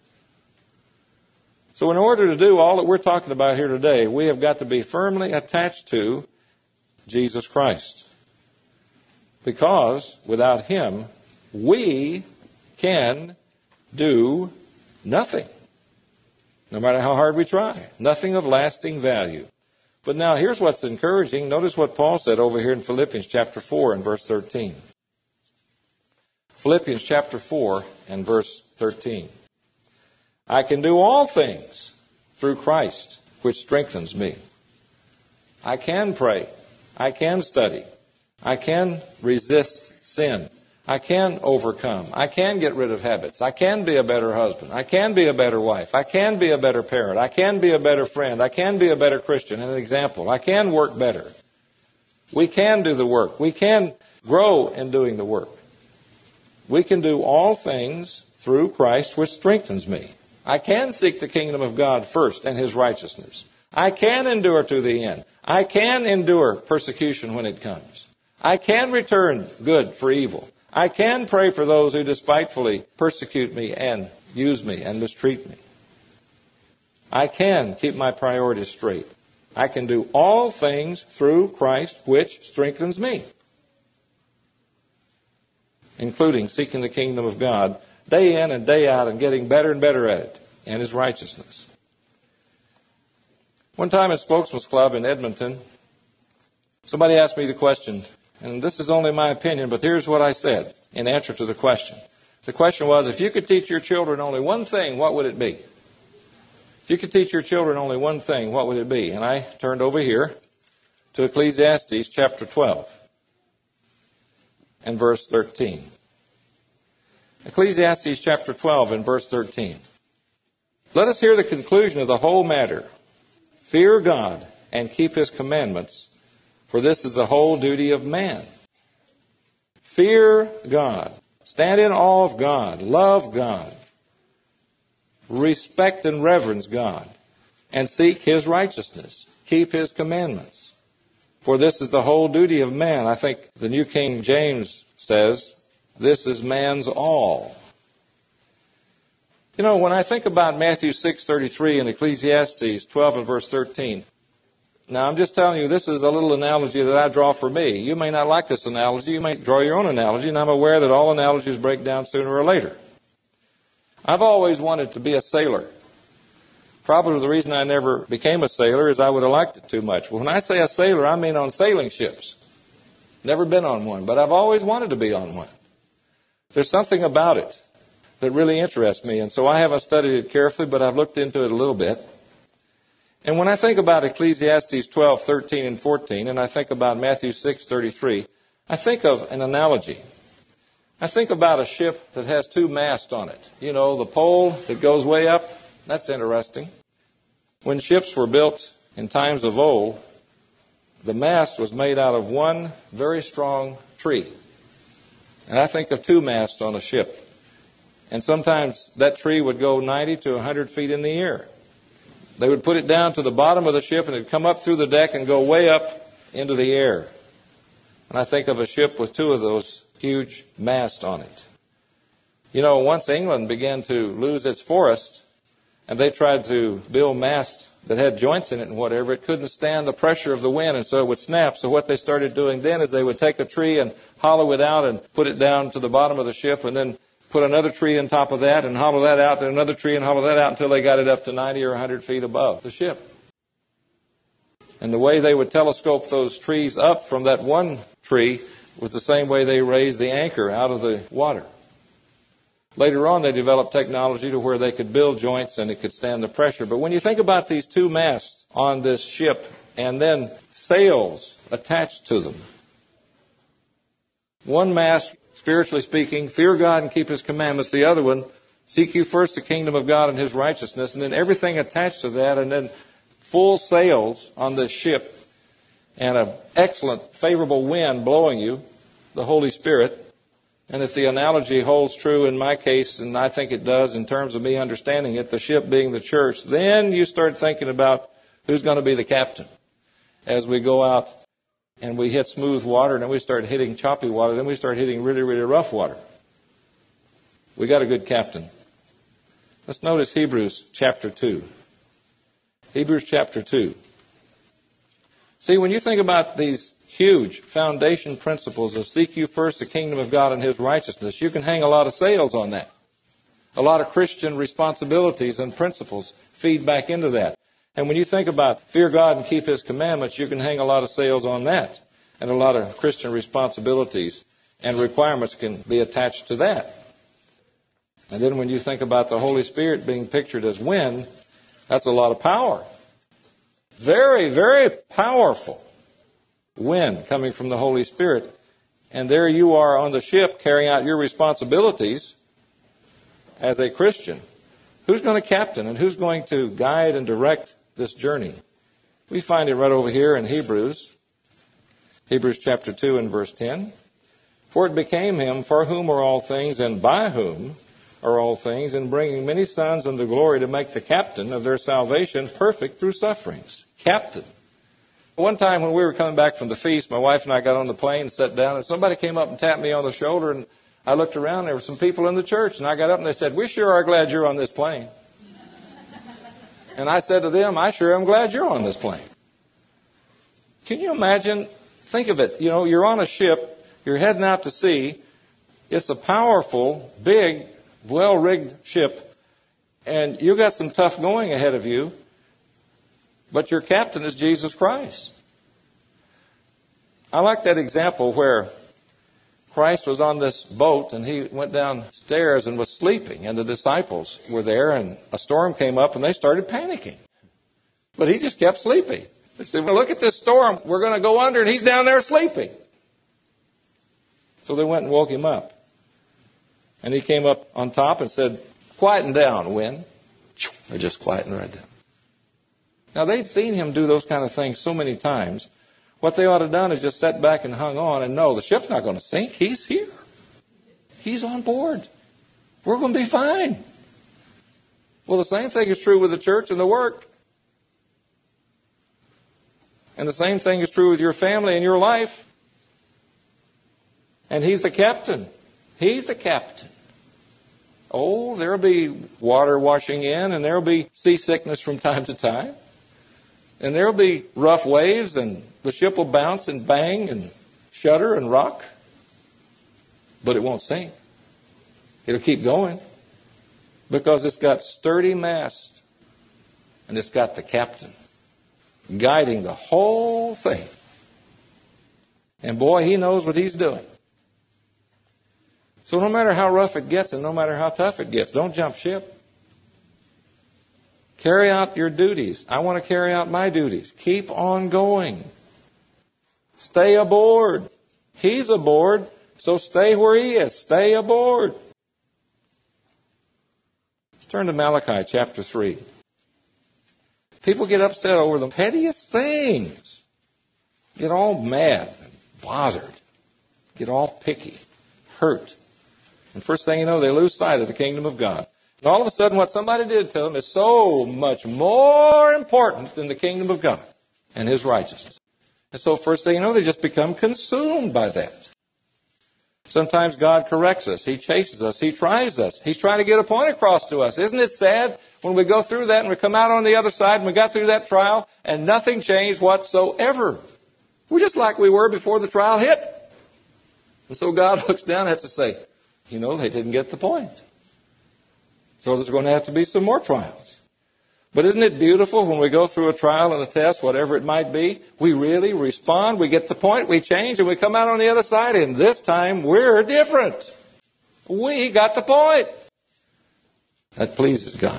So in order to do all that we're talking about here today, we have got to be firmly attached to Jesus Christ. Because without Him, we can do nothing. No matter how hard we try. Nothing of lasting value. But now here's what's encouraging. Notice what Paul said over here in Philippians chapter four and verse thirteen. Philippians chapter four and verse thirteen. I can do all things through Christ, which strengthens me. I can pray. I can study. I can resist sin. I can overcome. I can get rid of habits. I can be a better husband. I can be a better wife. I can be a better parent. I can be a better friend. I can be a better Christian. An example. I can work better. We can do the work. We can grow in doing the work. We can do all things through Christ, which strengthens me. I can seek the kingdom of God first and His righteousness. I can endure to the end. I can endure persecution when it comes. I can return good for evil. I can pray for those who despitefully persecute me and use me and mistreat me. I can keep my priorities straight. I can do all things through Christ, which strengthens me, including seeking the kingdom of God day in and day out and getting better and better at it and His righteousness. One time at Spokesman's Club in Edmonton, somebody asked me the question, and this is only my opinion, but here's what I said in answer to the question. The question was, if you could teach your children only one thing, what would it be? If you could teach your children only one thing, what would it be? And I turned over here to Ecclesiastes chapter twelve and verse thirteen. Ecclesiastes chapter twelve and verse thirteen. Let us hear the conclusion of the whole matter. Fear God and keep His commandments, for this is the whole duty of man. Fear God. Stand in awe of God. Love God. Respect and reverence God. And seek His righteousness. Keep His commandments. For this is the whole duty of man. I think the New King James says, this is man's all. You know, when I think about Matthew six thirty-three and Ecclesiastes twelve and verse thirteen, now I'm just telling you, this is a little analogy that I draw for me. You may not like this analogy. You may draw your own analogy, and I'm aware that all analogies break down sooner or later. I've always wanted to be a sailor. Probably the reason I never became a sailor is I would have liked it too much. Well, when I say a sailor, I mean on sailing ships. Never been on one, but I've always wanted to be on one. There's something about it that really interests me, and so I haven't studied it carefully, but I've looked into it a little bit. And when I think about Ecclesiastes twelve, thirteen, and fourteen, and I think about Matthew six thirty-three, I think of an analogy. I think about a ship that has two masts on it. You know, the pole that goes way up, that's interesting. When ships were built in times of old, the mast was made out of one very strong tree. And I think of two masts on a ship. And sometimes that tree would go ninety to one hundred feet in the air. They would put it down to the bottom of the ship and it would come up through the deck and go way up into the air. And I think of a ship with two of those huge masts on it. You know, once England began to lose its forest and they tried to build masts that had joints in it and whatever, it couldn't stand the pressure of the wind and so it would snap. So what they started doing then is they would take a tree and hollow it out and put it down to the bottom of the ship and then put another tree on top of that and hollow that out, and another tree and hollow that out until they got it up to ninety or one hundred feet above the ship. And the way they would telescope those trees up from that one tree was the same way they raised the anchor out of the water. Later on, they developed technology to where they could build joints and it could stand the pressure. But when you think about these two masts on this ship and then sails attached to them, one mast, spiritually speaking, fear God and keep His commandments. The other one, seek you first the kingdom of God and His righteousness. And then everything attached to that, and then full sails on this ship and an excellent, favorable wind blowing you, the Holy Spirit. And if the analogy holds true in my case, and I think it does in terms of me understanding it, the ship being the church, then you start thinking about who's going to be the captain. As we go out and we hit smooth water, and then we start hitting choppy water, then we start hitting really, really rough water. We got a good captain. Let's notice Hebrews chapter two. Hebrews chapter two. See, when you think about these huge foundation principles of seek you first the kingdom of God and His righteousness, you can hang a lot of sails on that. A lot of Christian responsibilities and principles feed back into that. And when you think about fear God and keep His commandments, you can hang a lot of sails on that. And a lot of Christian responsibilities and requirements can be attached to that. And then when you think about the Holy Spirit being pictured as wind, that's a lot of power. Very, very powerful wind coming from the Holy Spirit. And there you are on the ship carrying out your responsibilities as a Christian. Who's going to captain and who's going to guide and direct this journey? We find it right over here in Hebrews. Hebrews chapter two and verse ten. For it became Him for whom are all things and by whom are all things, in bringing many sons unto glory, to make the captain of their salvation perfect through sufferings. Captain. One time when we were coming back from the feast, my wife and I got on the plane and sat down, and somebody came up and tapped me on the shoulder, and I looked around, and there were some people in the church, and I got up and they said, "We sure are glad you're on this plane." And I said to them, "I sure am glad you're on this plane." Can you imagine? Think of it. You know, you're on a ship, you're heading out to sea. It's a powerful, big, well-rigged ship, and you got some tough going ahead of you, but your captain is Jesus Christ. I like that example where Christ was on this boat and He went downstairs and was sleeping, and the disciples were there, and a storm came up and they started panicking. But He just kept sleeping. They said, "Well, look at this storm. We're going to go under, and He's down there sleeping." So they went and woke Him up. And He came up on top and said, "Quieten down, wind." They're just quieting right down. Now, they'd seen Him do those kind of things so many times. What they ought to have done is just sat back and hung on and know the ship's not going to sink. He's here. He's on board. We're going to be fine. Well, the same thing is true with the church and the work. And the same thing is true with your family and your life. And He's the captain. He's the captain. Oh, there'll be water washing in, and there'll be seasickness from time to time. And there'll be rough waves, and the ship will bounce and bang and shudder and rock. But it won't sink. It'll keep going. Because it's got sturdy mast. And it's got the captain guiding the whole thing. And boy, he knows what he's doing. So no matter how rough it gets and no matter how tough it gets, don't jump ship. Carry out your duties. I want to carry out my duties. Keep on going. Stay aboard. He's aboard, so stay where He is. Stay aboard. Let's turn to Malachi chapter three. People get upset over the pettiest things. Get all mad and bothered. Get all picky. Hurt. And first thing you know, they lose sight of the kingdom of God. And all of a sudden, what somebody did to them is so much more important than the kingdom of God and His righteousness. And so first thing you know, they just become consumed by that. Sometimes God corrects us. He chases us. He tries us. He's trying to get a point across to us. Isn't it sad when we go through that and we come out on the other side and we got through that trial and nothing changed whatsoever? We're just like we were before the trial hit. And so God looks down and has to say, you know, they didn't get the point. So there's going to have to be some more trials. But isn't it beautiful when we go through a trial and a test, whatever it might be, we really respond, we get the point, we change, and we come out on the other side, and this time we're different. We got the point. That pleases God.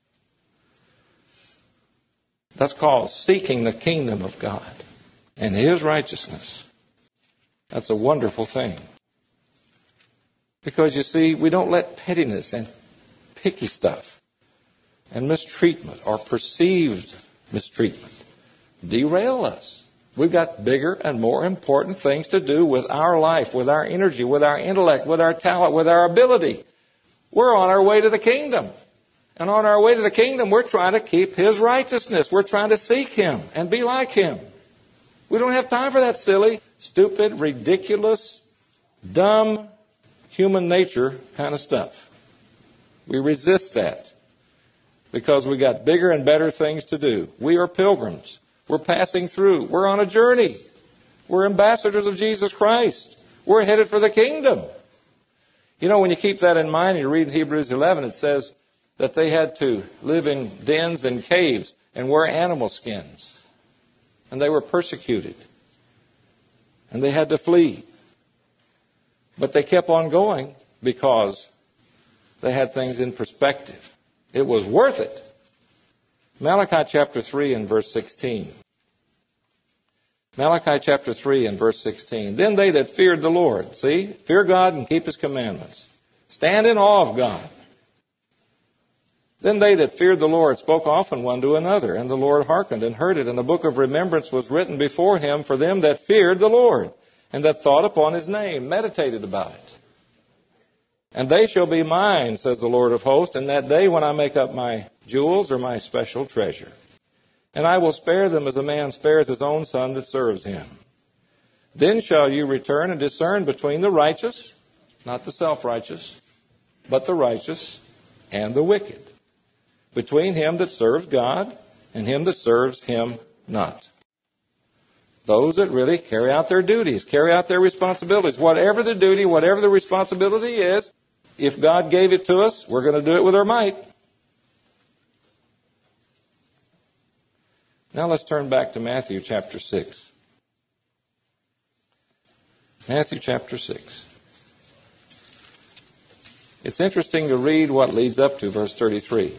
That's called seeking the kingdom of God and His righteousness. That's a wonderful thing. Because, you see, we don't let pettiness and picky stuff and mistreatment or perceived mistreatment derail us We've got bigger and more important things to do with our life, with our energy, with our intellect, with our talent, with our ability. We're on our way to the kingdom. And on our way to the kingdom, we're trying to keep His righteousness. We're trying to seek Him and be like Him. We don't have time for that silly, stupid, ridiculous, dumb, human nature kind of stuff. We resist that because we got bigger and better things to do. We are pilgrims. We're passing through. We're on a journey. We're ambassadors of Jesus Christ. We're headed for the kingdom. You know, when you keep that in mind, you read Hebrews eleven, it says that they had to live in dens and caves and wear animal skins. And they were persecuted. And they had to flee. But they kept on going because they had things in perspective. It was worth it. Malachi chapter three and verse sixteen. Malachi chapter three and verse sixteen. Then they that feared the Lord, see, fear God and keep His commandments. Stand in awe of God. Then they that feared the Lord spoke often one to another, and the Lord hearkened and heard it, and a book of remembrance was written before Him for them that feared the Lord, and that thought upon His name, meditated about it. And they shall be mine, says the Lord of hosts, in that day when I make up my jewels or my special treasure. And I will spare them as a man spares his own son that serves him. Then shall you return and discern between the righteous, not the self-righteous, but the righteous and the wicked, between him that serves God and him that serves Him not. Those that really carry out their duties, carry out their responsibilities. Whatever the duty, whatever the responsibility is, if God gave it to us, we're going to do it with our might. Now let's turn back to Matthew chapter six. Matthew chapter six. It's interesting to read what leads up to verse thirty-three.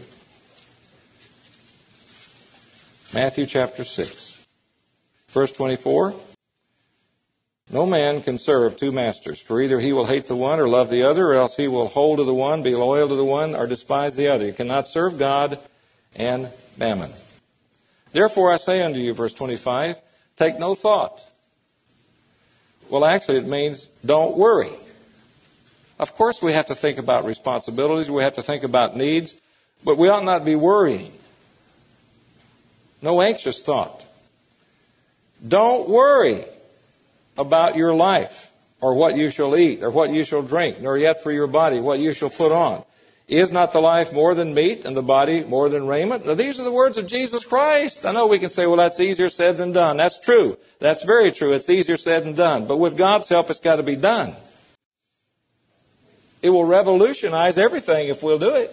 Matthew chapter six. Verse twenty-four. No man can serve two masters, for either he will hate the one or love the other, or else he will hold to the one, be loyal to the one, or despise the other. You cannot serve God and mammon. Therefore I say unto you, verse twenty-five, take no thought. Well, actually it means don't worry. Of course we have to think about responsibilities, we have to think about needs, but we ought not be worrying. No anxious thought. Don't worry about your life, or what you shall eat, or what you shall drink, nor yet for your body what you shall put on. Is not the life more than meat, and the body more than raiment? Now, these are the words of Jesus Christ. I know we can say, well, that's easier said than done. That's true. That's very true. It's easier said than done. But with God's help, it's got to be done. It will revolutionize everything if we'll do it.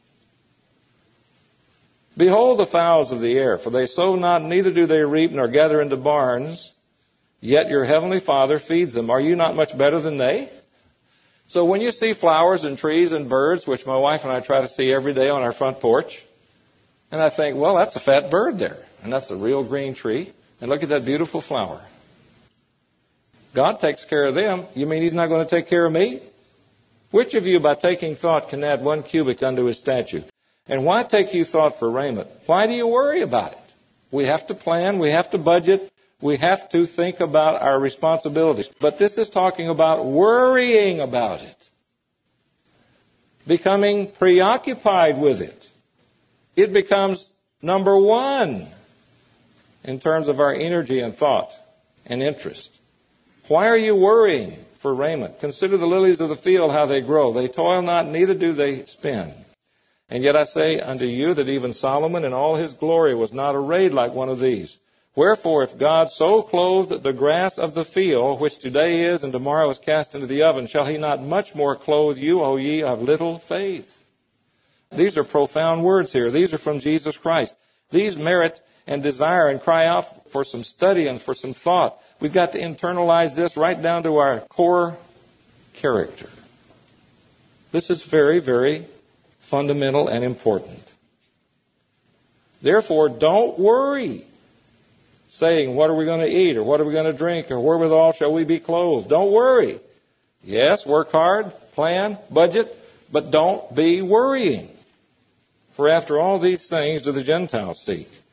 Behold the fowls of the air, for they sow not, neither do they reap, nor gather into barns, yet your heavenly Father feeds them. Are you not much better than they? So when you see flowers and trees and birds, which my wife and I try to see every day on our front porch, and I think, well, that's a fat bird there, and that's a real green tree, and look at that beautiful flower. God takes care of them. You mean He's not going to take care of me? Which of you, by taking thought, can add one cubit unto his statute? And why take you thought for raiment? Why do you worry about it? We have to plan. We have to budget. We have to think about our responsibilities. But this is talking about worrying about it. Becoming preoccupied with it. It becomes number one in terms of our energy and thought and interest. Why are you worrying for raiment? Consider the lilies of the field, how they grow. They toil not, neither do they spin. And yet I say unto you that even Solomon in all his glory was not arrayed like one of these. Wherefore, if God so clothed the grass of the field, which today is and tomorrow is cast into the oven, shall He not much more clothe you, O ye of little faith? These are profound words here. These are from Jesus Christ. These merit and desire and cry out for some study and for some thought. We've got to internalize this right down to our core character. This is very, very fundamental and important. Therefore, don't worry, saying, what are we going to eat, or what are we going to drink, or wherewithal shall we be clothed? Don't worry. Yes, work hard, plan, budget, but don't be worrying. For after all these things do the Gentiles seek.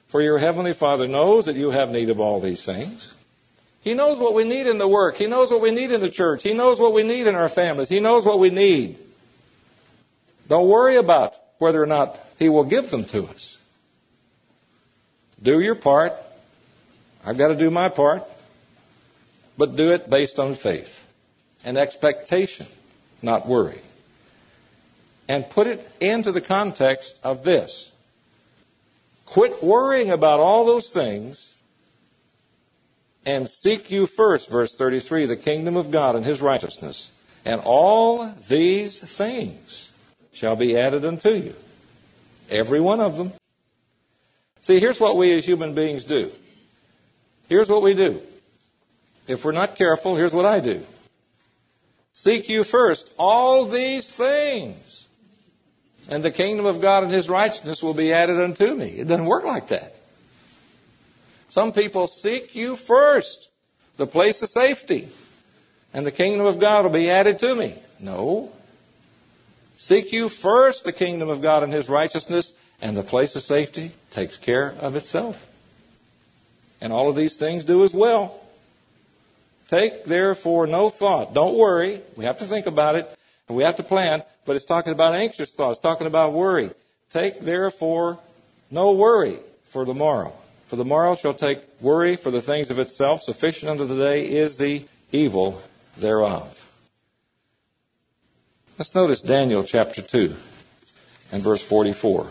For your heavenly Father knows that you have need of all these things. He knows what we need in the work. He knows what we need in the church. He knows what we need in our families. He knows what we need. Don't worry about whether or not He will give them to us. Do your part. I've got to do my part. But do it based on faith and expectation, not worry. And put it into the context of this. Quit worrying about all those things and seek you first, verse thirty-three, the kingdom of God and His righteousness. And all these things shall be added unto you. Every one of them. See, here's what we as human beings do. Here's what we do. If we're not careful, here's what I do. Seek you first all these things, and the kingdom of God and His righteousness will be added unto me. It doesn't work like that. Some people seek you first, the place of safety, and the kingdom of God will be added to me. No. Seek you first the kingdom of God and His righteousness, and the place of safety takes care of itself. And all of these things do as well. Take therefore no thought. Don't worry. We have to think about it, and we have to plan, but it's talking about anxious thoughts, it's talking about worry. Take therefore no worry for the morrow. For the morrow shall take worry for the things of itself. Sufficient unto the day is the evil thereof. Let's notice Daniel chapter two and verse forty-four.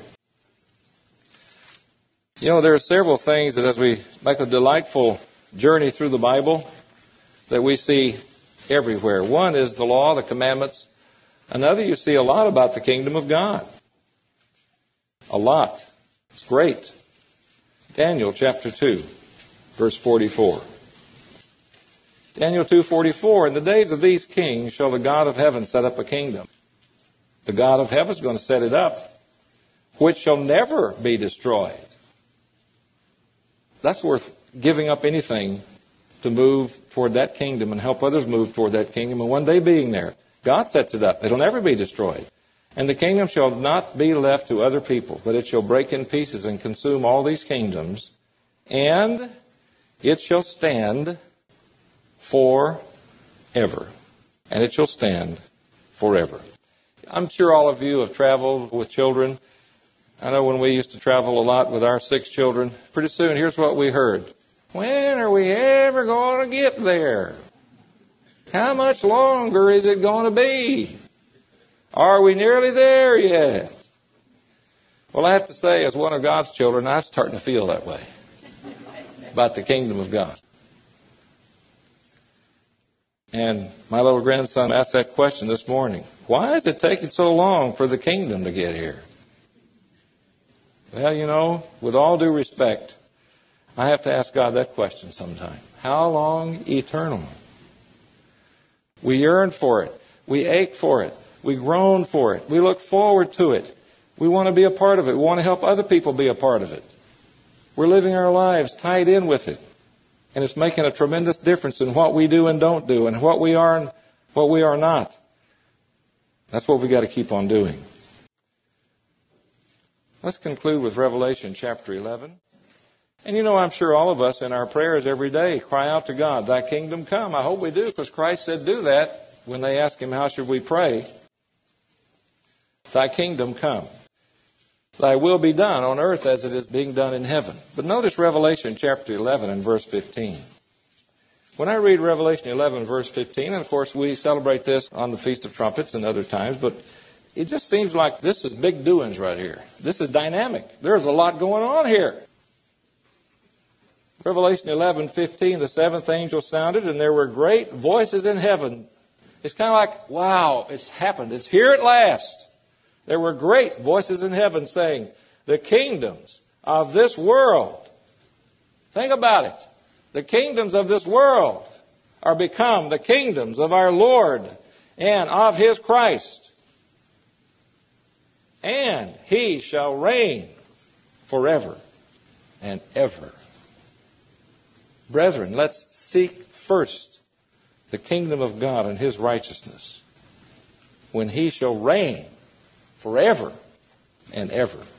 You know, there are several things that as we make a delightful journey through the Bible that we see everywhere. One is the law, the commandments. Another, you see a lot about the kingdom of God. A lot. It's great. Daniel chapter two, verse forty-four. Daniel two forty-four, in the days of these kings shall the God of heaven set up a kingdom. The God of heaven is going to set it up, which shall never be destroyed. That's worth giving up anything to move toward that kingdom and help others move toward that kingdom, and one day being there. God sets it up. It'll never be destroyed. And the kingdom shall not be left to other people, but it shall break in pieces and consume all these kingdoms, and it shall stand forever. And it shall stand forever. I'm sure all of you have traveled with children. I know when we used to travel a lot with our six children, pretty soon here's what we heard. When are we ever going to get there? How much longer is it going to be? Are we nearly there yet? Well, I have to say, as one of God's children, I'm starting to feel that way about the kingdom of God. And my little grandson asked that question this morning. Why is it taking so long for the kingdom to get here? Well, you know, with all due respect, I have to ask God that question sometime. How long eternal? We yearn for it. We ache for it. We groan for it. We look forward to it. We want to be a part of it. We want to help other people be a part of it. We're living our lives tied in with it. And it's making a tremendous difference in what we do and don't do, and what we are and what we are not. That's what we've got to keep on doing. Let's conclude with Revelation chapter eleven. And you know, I'm sure all of us in our prayers every day cry out to God, Thy kingdom come. I hope we do, because Christ said do that when they ask Him, how should we pray? Thy kingdom come. Thy will be done on earth as it is being done in heaven. But notice Revelation chapter eleven and verse fifteen. When I read Revelation eleven verse fifteen, and of course we celebrate this on the Feast of Trumpets and other times, but it just seems like this is big doings right here. This is dynamic. There's a lot going on here. Revelation eleven fifteen, the seventh angel sounded, and there were great voices in heaven. It's kind of like, wow, it's happened. It's here at last. There were great voices in heaven saying, the kingdoms of this world, think about it, the kingdoms of this world are become the kingdoms of our Lord and of His Christ. And He shall reign forever and ever. Brethren, let's seek first the kingdom of God and His righteousness, when He shall reign forever and ever.